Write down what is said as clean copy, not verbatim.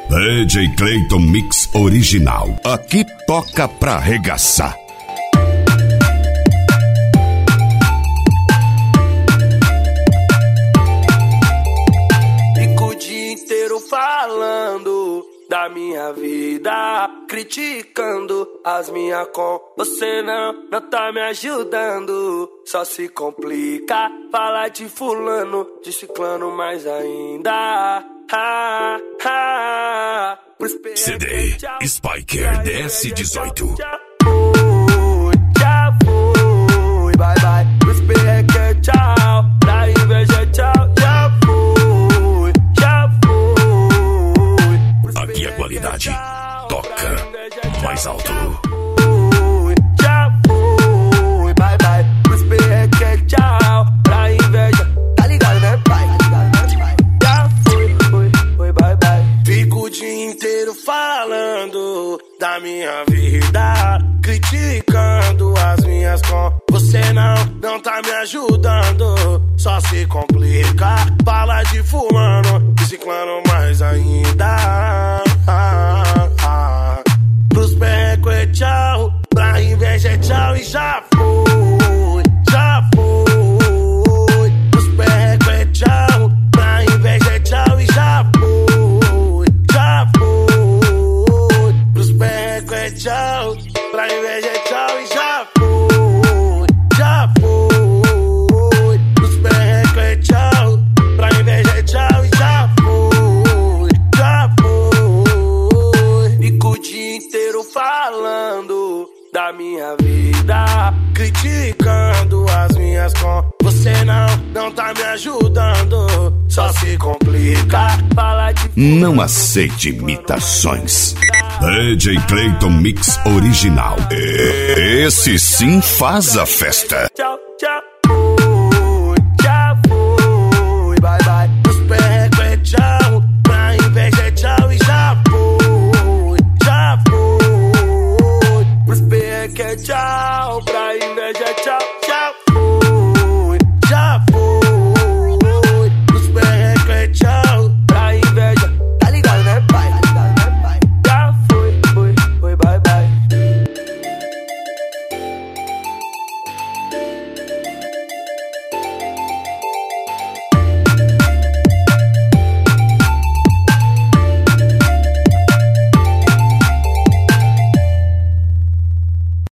DJ Clayton Mix Original. Aqui toca pra arregaçar. Fico o dia inteiro falando da minha vida, criticando as minhas com. Você não tá me ajudando, só se complica. Falar de fulano, de ciclano mais ainda. CD Spiker DS18. Já foi, bye bye. Os perreque, tchau. Pra inveja, tchau. Já foi. Aqui a qualidade toca mais alto. Já foi, bye bye. Os perreque, tchau. Pra inveja, tá ligado, né, pai? Já foi, bye bye. Fico o dia inteiro falando da minha vida, criticando as minhas com. Você não tá me ajudando, só se complica. Fala de fulano, de ciclano mais ainda. Pros perreco é tchau, pra inveja é tchau e já foi, já foi. Pros perreco é tchau, pra inveja é tchau e já foi, já foi. Pros perreco é tchau, pra inveja é tchau e já foi, já foi. Pros perreco é tchau, pra inveja é tchau e já foi, já foi. Fico o dia inteiro falando da minha vida, criticando as minhas com. Você não tá me ajudando, só se complica. Fala de Não aceite imitações. DJ Clayton Mix Original. Esse sim faz a festa. tchau.